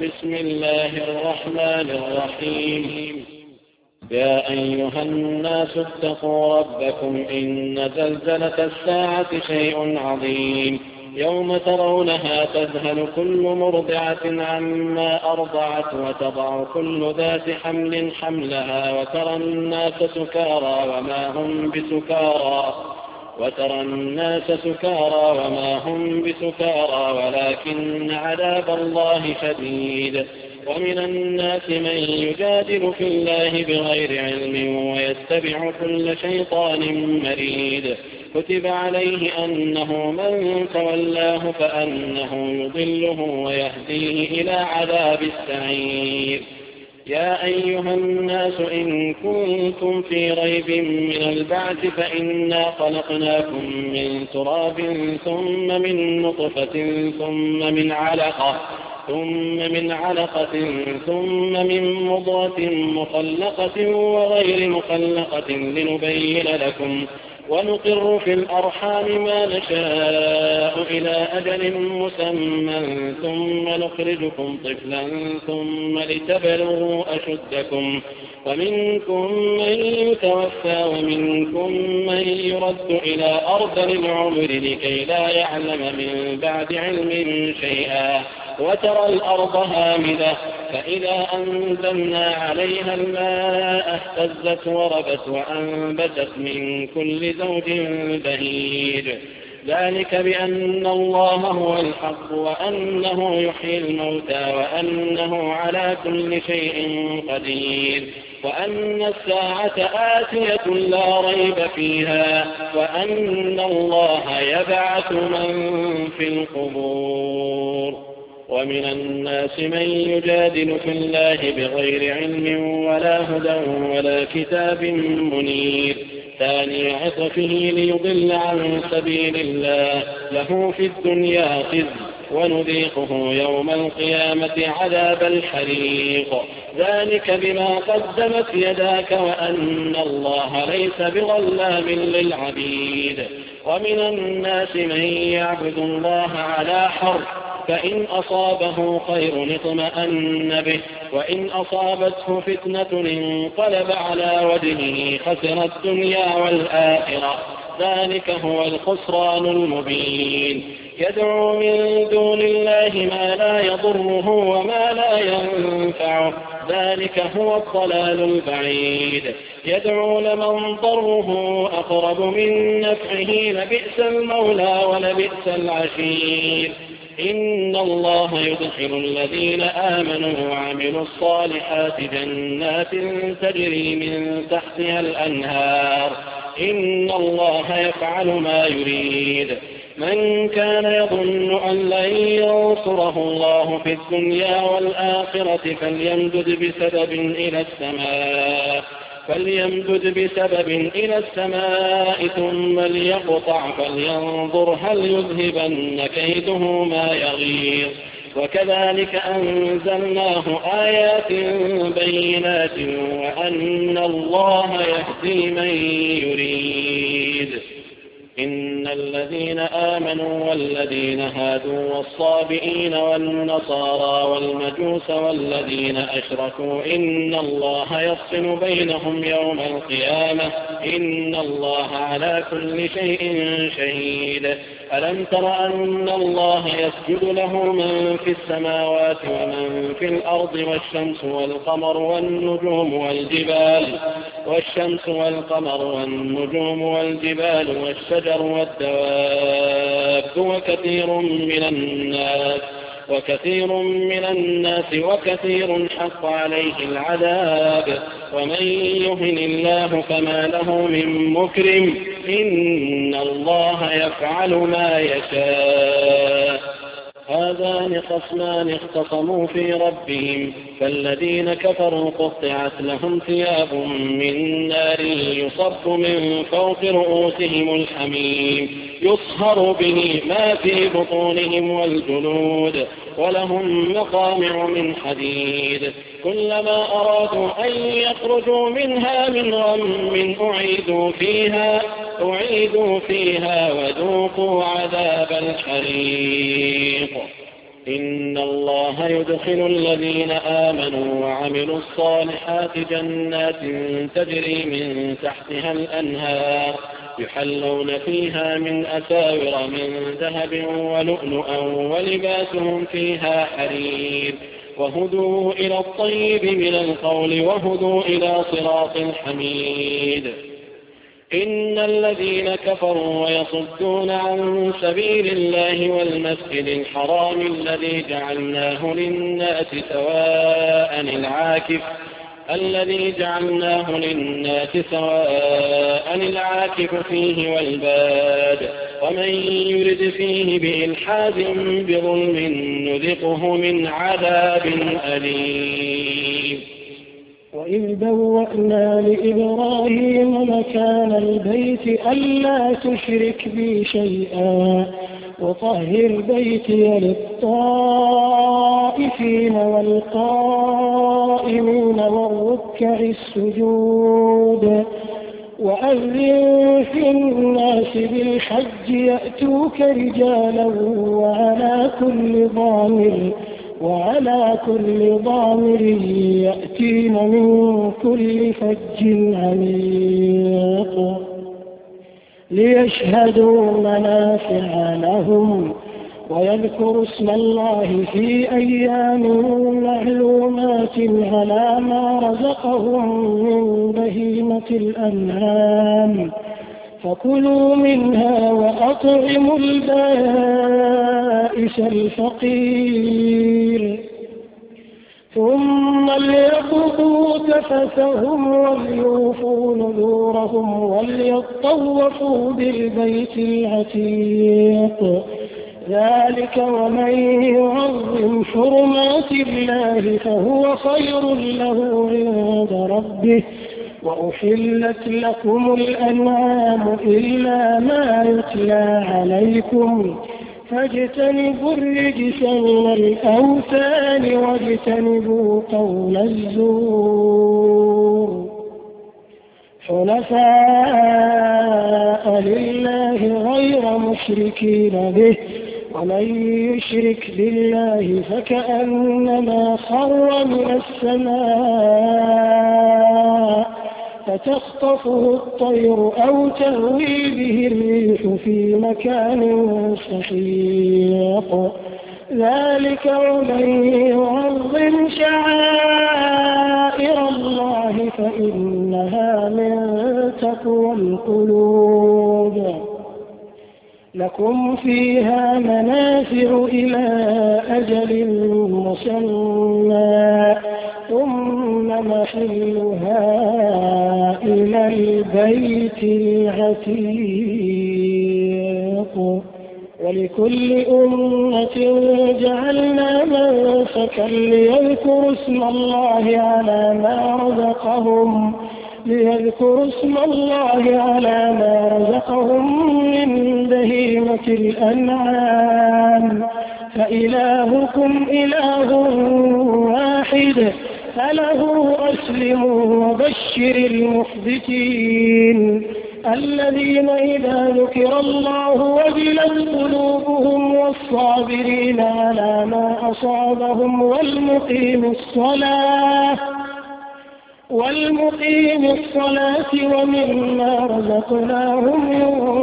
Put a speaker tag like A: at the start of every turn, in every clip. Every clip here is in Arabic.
A: بسم الله الرحمن الرحيم. يا أيها الناس اتقوا ربكم إن زلزلة الساعة شيء عظيم يوم ترونها تذهل كل مرضعة عما أرضعت وتضع كل ذات حمل حملها وترى الناس سكارى وما هم بسكارى ولكن عذاب الله شديد. ومن الناس من يجادل في الله بغير علم ويتبع كل شيطان مريد. كتب عليه أنه من تولاه فأنه يضله ويهديه إلى عذاب السعير. يا أيها الناس إن كنتم في ريب من البعث فإنا خلقناكم من تراب ثم من نطفة ثم من علقة ثم من مضغة مخلقة وغير مخلقة لنبين لكم ونقر في الأرحام ما نشاء إلى أجل مسمى ثم نخرجكم طفلا ثم لتبلغوا أشدكم ومنكم من يتوفى ومنكم من يرد إلى أرذل العمر لكي لا يعلم من بعد علم شيئا. وترى الأرض هامدة فإذا أنزلنا عليها الماء اهتزت وربت وأنبتت من كل زوج بهيج. ذلك بأن الله هو الحق وأنه يحيي الموتى وأنه على كل شيء قدير وأن الساعة آتية لا ريب فيها وأن الله يبعث من في القبور. ومن الناس من يجادل في الله بغير علم ولا هدى ولا كتاب منير. ثاني عطفه ليضل عن سبيل الله له في الدنيا خزي ونذيقه يوم القيامة عذاب الحريق. ذلك بما قدمت يداك وأن الله ليس بظلام للعبيد. ومن الناس من يعبد الله على حرف فإن أصابه خير اطمأن به وإن أصابته فتنة انقلب على وجهه خسر الدنيا والآخرة. ذلك هو الخسران المبين. يدعو من دون الله ما لا يضره وما لا ينفعه ذلك هو الضلال البعيد. يدعو لمن ضره أقرب من نفعه لبئس المولى ولبئس العشير. إن الله يدخل الذين آمنوا وعملوا الصالحات جنات تجري من تحتها الأنهار إن الله يفعل ما يريد. من كان يظن أن لن ينصره الله في الدنيا والآخرة فليمدد بسبب إلى السماء ثم ليقطع فلينظر هل يذهبن كيده ما يغيظ. وكذلك أنزلناه آيات بينات وأن الله يهدي من يريد. إن الذين آمنوا والذين هادوا والصابئين والنصارى والمجوس والذين أشركوا إن الله يفصل بينهم يوم القيامة إن الله على كل شيء شهيد. ألم تر أن الله يسجد له من في السماوات ومن في الأرض والشمس والقمر والجبال والشجر والدواب وكثير حق عليه العذاب. ومن يهن الله فما له من مكرم إن الله يفعل ما يشاء. هذان خصمان اختصموا في ربهم فالذين كفروا قطعت لهم ثياب من نار يصب من فوق رؤوسهم الحميم يصهر به ما في بطونهم والجلود ولهم مقامع من حديد كلما أرادوا أن يخرجوا منها من غم أعيدوا فيها وذوقوا عذاب الحريق. إن الله يدخل الذين آمنوا وعملوا الصالحات جنات تجري من تحتها الأنهار يحلون فيها من أساور من ذهب ولؤلؤا ولباسهم فيها حرير وهدوا إلى الطيب من القول وهدوا إلى صراط الحميد. إن الذين كفروا ويصدون عن سبيل الله والمسجد الحرام الذي جعلناه للناس سواء العاكف فيه والباد ومن يرد فيه بإلحاد بظلم نذقه من عذاب أليم.
B: وإذ بوأنا لإبراهيم مكان البيت ألا تشرك بي شيئا وطهر بيتي للطائفين والقائمين والركع السجود وأذن في الناس بالحج يأتوك رجالا وعلى كل ضامر يأتين من كل فج عميق ليشهدوا منافع لهم ويذكروا اسم الله في أيام معلومات على ما رزقهم من بهيمة الأنعام فكلوا منها وأطعموا البائس الفقير ثم ليقضوا تفثهم وليوفوا نذورهم وليطوفوا بالبيت العتيق ذلك ومن يعظم حرمات الله فهو خير له عند ربه وأحلت لكم الأنعام إلا ما يتلى عليكم فاجتنبوا الرجس من الأوثان واجتنبوا قول الزور حنفاء لله غير مشركين به ومن يشرك بالله فكأنما خر من السماء فتخطفه الطير أو تهوي به الريح في مكان سحيق ذلك ومن يعظم شعائر الله فإنها من تقوى القلوب لكم فيها منافع إلى أجل مسمى ثم محلها إلى البيت العتيق ولكل أمة جعلنا منسكا ليذكروا اسم الله على ما رزقهم من بهيمة الأنعام فإلهكم إله واحد فله أسلموا وبشر المخبتين الذين إذا ذكر الله وجلت قلوبهم والصابرين على ما أصابهم والمقيم الصلاة ومما رزقناهم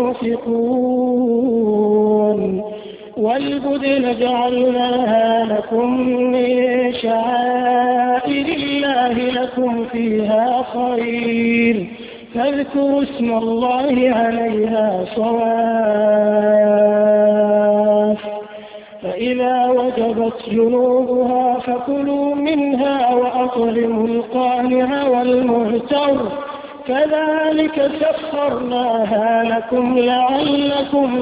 B: ينفقون والبدن جعلناها لكم من شعائر الله لكم فيها خير فاذكروا اسم الله عليها صواف فإذا وجبت جنوبها فكلوا منها وأطعموا القانع والمعتر كذلك سخرناها لكم لعلكم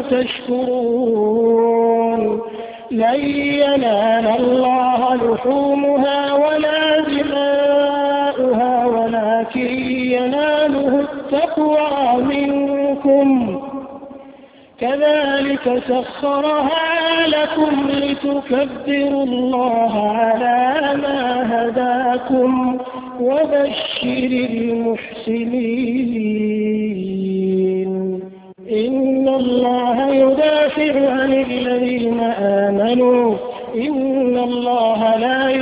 B: تشكرون لن ينال الله لحومها ولا دماؤها ولكن يناله التقوى منكم كذلك سخرها لكم لتكبروا الله على ما هداكم وبشر المحسنين إن الله يدافع عن الذين آمنوا إن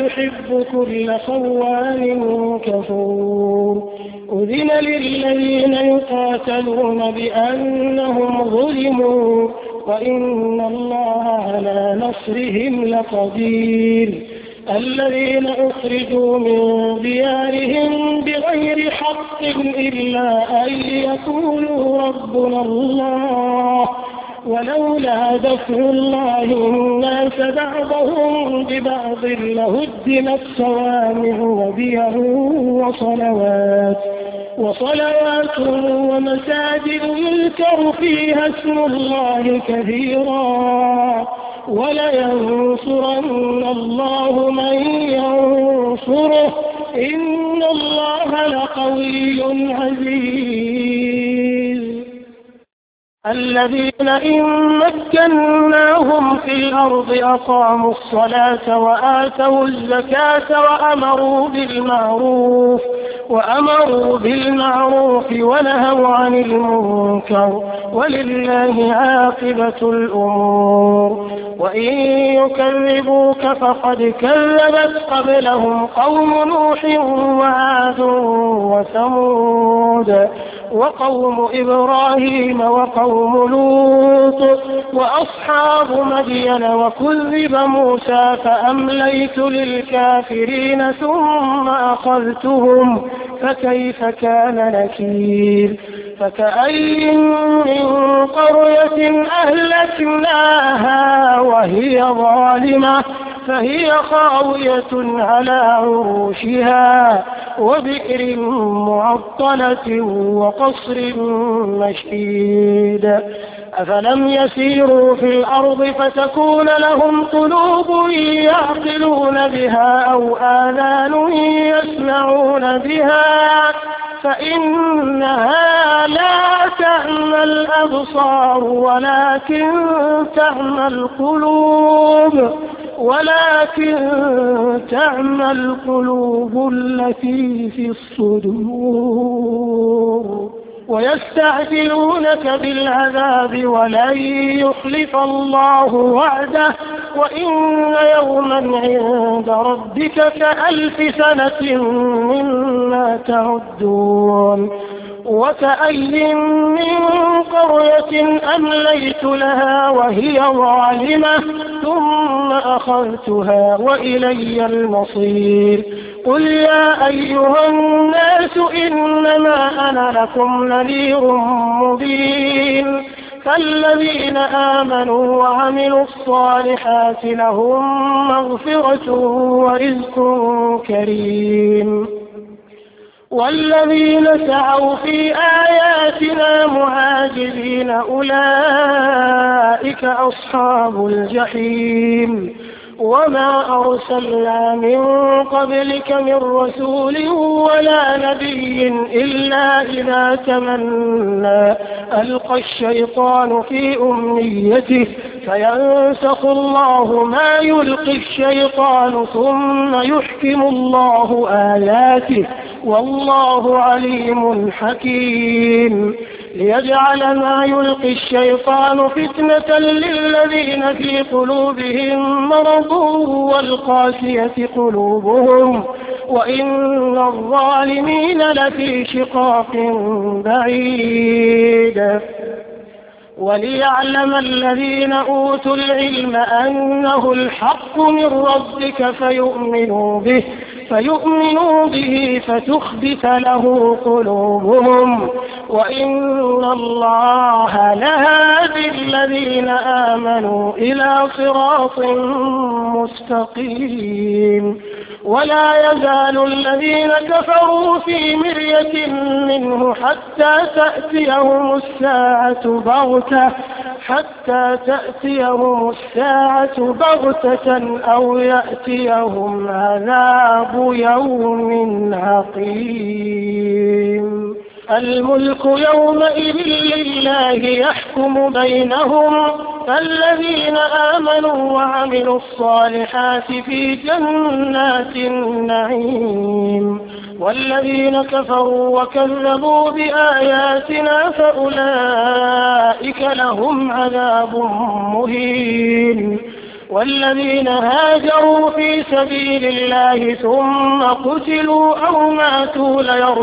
B: يحب كل خوان كفور أذن للذين يقاتلون بأنهم ظلموا وإن الله على نصرهم لقدير الذين أخرجوا من ديارهم بغير حق إلا أن يقولوا ربنا الله ولولا دفع الله الناس بعضهم ببعض لهدمت صوامع وبيع وصلوات ومساجد يذكر فيها اسم الله كثيرا ولينصرن الله من ينصره إن الله لقوي عزيز الذين إن مكناهم في الأرض أقاموا الصلاة وآتوا الزكاة وأمروا بالمعروف ونهوا عن المنكر ولله عاقبة الأمور وإن يكذبوك فقد كذبت قبلهم قوم نوح وعاد وثمود وقوم إبراهيم وقوم لوط وأصحاب مدين وكذب موسى فأمليت للكافرين ثم أخذتهم فكيف كان نكير فكأين من قرية أهلكناها وهي ظالمة فهي خاوية على عروشها وبئر معطلة وقصر مشيد أفلم يسيروا في الأرض فتكون لهم قلوب يعقلون بها أو آذان يسمعون بها فإنها لا تعمى الأبصار ولكن تعمى القلوب التي في الصدور ويستعجلونك بالعذاب ولن يخلف الله وعده وإن يوما عند ربك كألف سنة مما تعدون وكأي من قرية أمليت لها وهي ظالمة ثم أخذتها وإلي المصير قل يا أيها الناس إنما أنا لكم نذير مبين فالذين آمنوا وعملوا الصالحات لهم مغفرة ورزق كريم والذين سعوا في آياتنا معاجزين أولئك أصحاب الجحيم وما أرسلنا من قبلك من رسول ولا نبي إلا إذا تمنى ألقى الشيطان في أمنيته فينسخ الله ما يلقي الشيطان ثم يحكم الله آياته والله عليم حكيم ليجعل ما يلقي الشيطان فتنة للذين في قلوبهم مرض والقاسية قلوبهم وإن الظالمين لفي شقاق بعيد وليعلم الذين أوتوا العلم أنه الحق من ربك فيؤمنوا به فتخبت له قلوبهم وإن الله لهادي الذين آمنوا إلى صراط مستقيم ولا يزال الذين كفروا في مرية منه حتى تأتيهم الساعة بغتة أو يأتيهم عذاب يوم عقيم الملك يومئذ لله يحكم بينهم فالذين آمنوا وعملوا الصالحات في جنات النعيم والذين كفروا وكذبوا بآياتنا فأولئك لهم عذاب مهين والذين هاجروا في سبيل الله ثم قتلوا أو ماتوا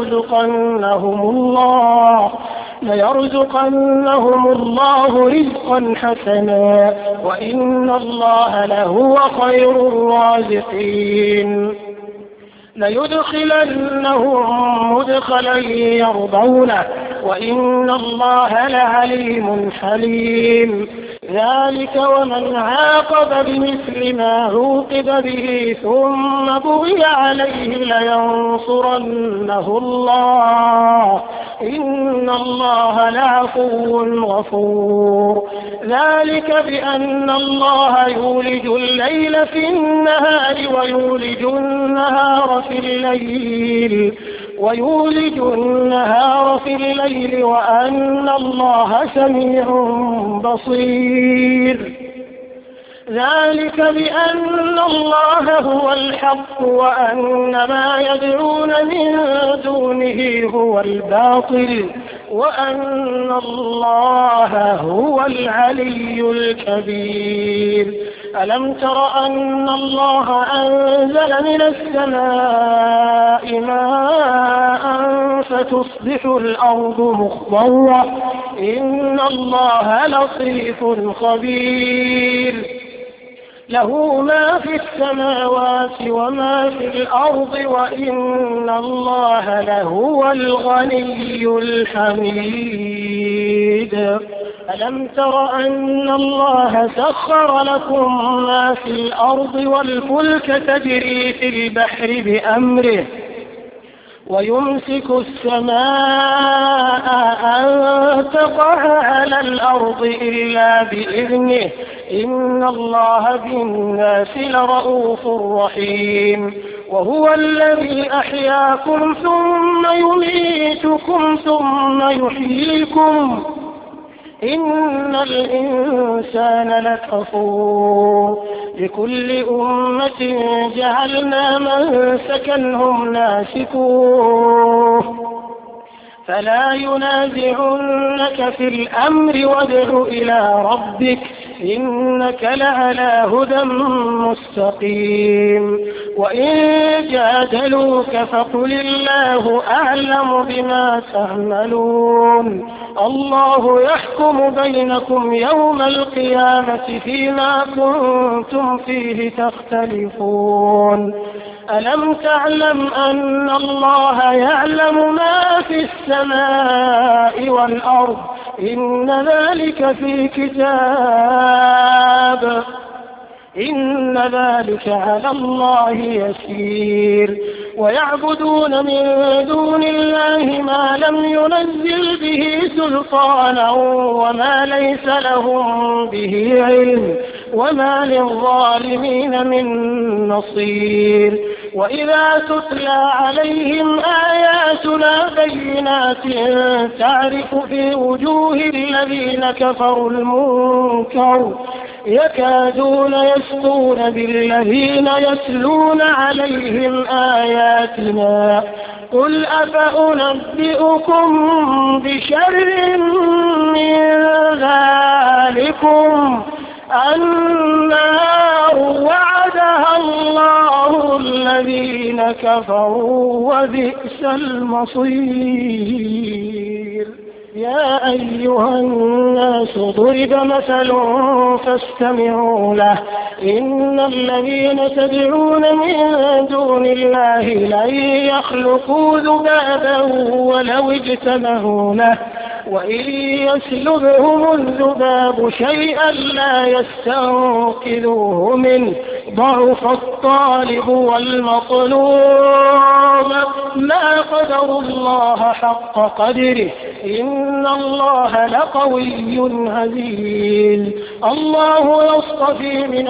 B: ليرزقنهم الله رزقا حسنا وإن الله لهو خير الرازقين. ليدخلنهم مدخلا يرضونه وإن الله لعليم حليم. ذلك ومن عاقب بمثل ما عوقب به ثم بغي عليه لينصرنه الله إن الله لعفو غفور. ذلك بأن الله يولج الليل في النهار ويولج النهار في الليل وأن الله سميع بصير. ذلك بأن الله هو الحق وأن ما يدعون من دونه هو الباطل وأن الله هو العلي الكبير. ألم تر أن الله أنزل من السماء ماء فتصبح الأرض مخضرة إن الله لطيف خبير. له ما في السماوات وما في الأرض وإن الله لهو الغني الحميد. ألم تر أن الله سخر لكم ما في الأرض والفلك تجري في البحر بأمره ويمسك السماء أن تقع على الأرض إلا بإذنه إن الله بالناس لرؤوف رحيم. وهو الذي أحياكم ثم يميتكم ثم يحييكم إن الإنسان لكفور. لكل أمة جعلنا منسكا هم ناسكوه فلا ينازعنك في الأمر وادع إلى ربك إنك لعلى هدى مستقيم. وإن جادلوك فقل الله أعلم بما تعملون الله يحكم بينكم يوم القيامة فيما كنتم فيه تختلفون. ألم تعلم أن الله يعلم ما في السماء والأرض إن ذلك في كتاب إن ذلك على الله يسير. ويعبدون من دون الله ما لم ينزل به سلطانا وما ليس لهم به علم وما للظالمين من نصير. وإذا تتلى عليهم آياتنا بينات تعرف في وجوه الذين كفروا المنكر يكادون يسطون بالذين يتلون عليهم آياتنا قل أفأنبئكم بشر من ذلكم النار وعدها الله الذين كفروا وبئس المصير. يا أيها الناس ضرب مثل فاستمعوا له إن الذين تدعون من دون الله لن يخلقوا ذبابا ولو اجتمعوا له وإن يسلبهم الذباب شيئا لا يستنقذوه منه ضعف الطالب والمطلوب ما قدر الله حق قدره إن الله لقوي عزيز. الله يصطفي من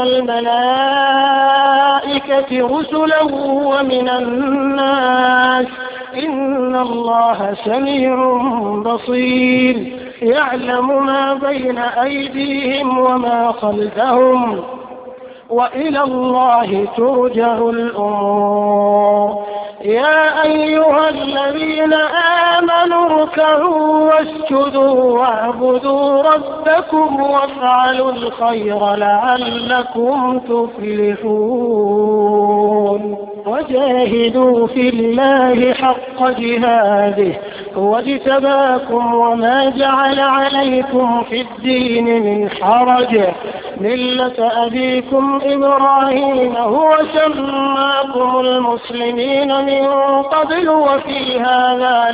B: الملائكة رسلا ومن الناس إن الله سميع بصير يعلم ما بين أيديهم وما خلفهم وإلى الله ترجع الأمور. يا أيها الذين آمنوا اركعوا واسجدوا واعبدوا ربكم وافعلوا الخير لعلكم تفلحون وجاهدوا في الله حق جهاده هو اجتباكم وما جعل عليكم في الدين من حرج ملة أبيكم إبراهيم هو سماكم المسلمين من قبل وفي هذا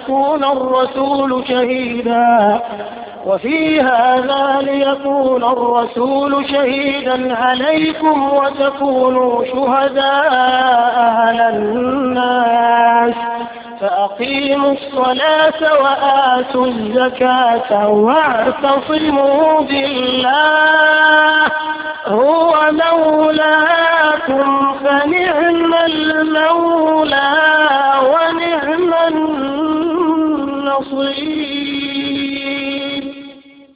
B: ليكون الرسول شهيدا عليكم وتكونوا شهداء على الناس فأقيموا الصلاة وآتوا الزكاة واعتصموا بالله